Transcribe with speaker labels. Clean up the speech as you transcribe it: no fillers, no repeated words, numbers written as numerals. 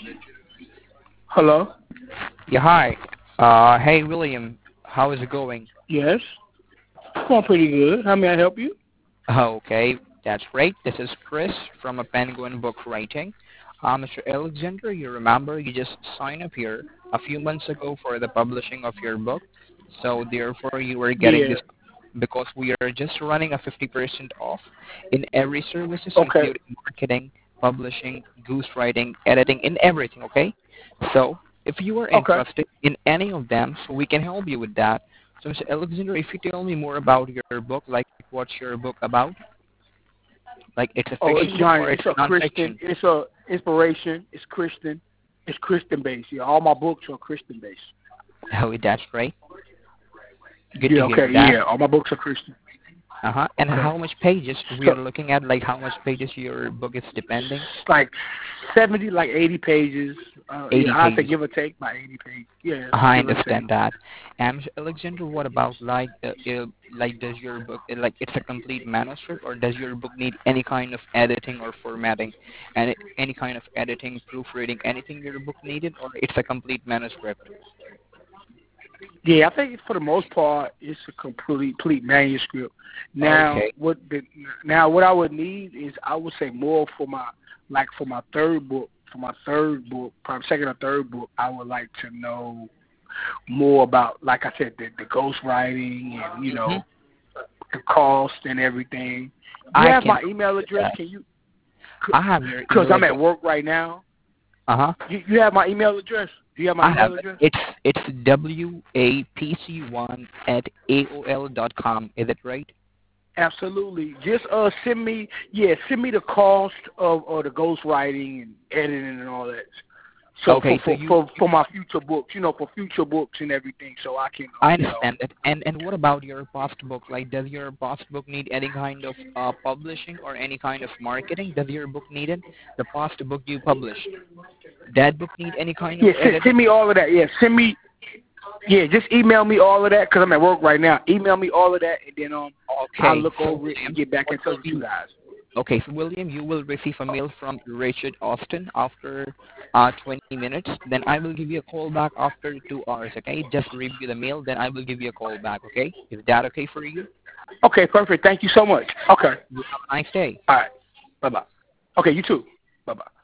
Speaker 1: Hello?
Speaker 2: Yeah, hi. Hey, William. How is it going?
Speaker 1: Yes? Going pretty good. How may I help you?
Speaker 2: Okay, that's great. This is Chris from a Penguin Book Writing. Mr. Alexander, you remember you just signed up here a few months ago for the publishing of your book. So therefore you were getting
Speaker 1: Yeah.
Speaker 2: this because we are just running a 50% off in every services
Speaker 1: Okay.
Speaker 2: including marketing, publishing, ghostwriting, editing, and everything, okay? So if you are
Speaker 1: Okay.
Speaker 2: interested in any of them, so we can help you with that. So Mr. Alexander, if you tell me more about your book, like what's your book about? Like it's a
Speaker 1: Oh, it's
Speaker 2: fiction
Speaker 1: Johnny.
Speaker 2: or it's
Speaker 1: It's a Christian.
Speaker 2: non-fiction?
Speaker 1: It's a inspiration. It's Christian. It's Christian based. Yeah, all my books are Christian based.
Speaker 2: Oh, that's great. Good
Speaker 1: Yeah.
Speaker 2: to hear
Speaker 1: Okay.
Speaker 2: that.
Speaker 1: Yeah. All my books are Christian.
Speaker 2: Uh-huh. And
Speaker 1: Okay.
Speaker 2: how much pages we
Speaker 1: So
Speaker 2: are looking at? Like how much pages your book is depending?
Speaker 1: like 70, like 80 pages. Yeah,
Speaker 2: 80
Speaker 1: I have to
Speaker 2: pages.
Speaker 1: give or take by 80 pages. Yeah,
Speaker 2: I
Speaker 1: give or take.
Speaker 2: understand that. And Mr. Alexander, what about like does your book like it's a complete manuscript or does your book need any kind of editing or formatting, and any kind of editing, proofreading, anything your book needed, or it's a complete manuscript?
Speaker 1: Yeah, I think for the most part, it's a complete manuscript. Now,
Speaker 2: Okay.
Speaker 1: what I would need is I would say more for my for my third book. For my third book, probably second or third book, I would like to know more about, like I said, the ghostwriting and
Speaker 2: Mm-hmm.
Speaker 1: the cost and everything. Do you
Speaker 2: I
Speaker 1: have
Speaker 2: can
Speaker 1: my email
Speaker 2: do
Speaker 1: address?
Speaker 2: that.
Speaker 1: Can you?
Speaker 2: I have your
Speaker 1: Because
Speaker 2: email
Speaker 1: I'm at
Speaker 2: address.
Speaker 1: work right now.
Speaker 2: Uh-huh.
Speaker 1: You have my email address? Do you have my
Speaker 2: I have
Speaker 1: email
Speaker 2: it.
Speaker 1: address?
Speaker 2: It's wapc1 at aol.com. Is it right?
Speaker 1: Absolutely. Just send me the cost of the ghostwriting and editing and all that. So
Speaker 2: Okay, so
Speaker 1: for my future books, for future books and everything, so I can,
Speaker 2: I understand that. And what about your past book? Like, does your past book need any kind of publishing or any kind of marketing? Does your book need it? The past book you published, that book need any kind of
Speaker 1: yeah,
Speaker 2: editing?
Speaker 1: send me all of that. Yeah, just email me all of that because I'm at work right now. Email me all of that, and then I'll
Speaker 2: Okay,
Speaker 1: look
Speaker 2: so
Speaker 1: over it and
Speaker 2: William,
Speaker 1: get back in
Speaker 2: what
Speaker 1: touch
Speaker 2: will
Speaker 1: with you
Speaker 2: be
Speaker 1: guys.
Speaker 2: okay? So William, you will receive a mail from Richard Austin after 20 minutes. Then I will give you a call back after 2 hours. Okay, just review the mail. Then I will give you a call back. Okay, is that okay for you?
Speaker 1: Okay, perfect. Thank you so much. Okay.
Speaker 2: You have a nice day.
Speaker 1: All right. Bye bye. Okay, you too. Bye bye.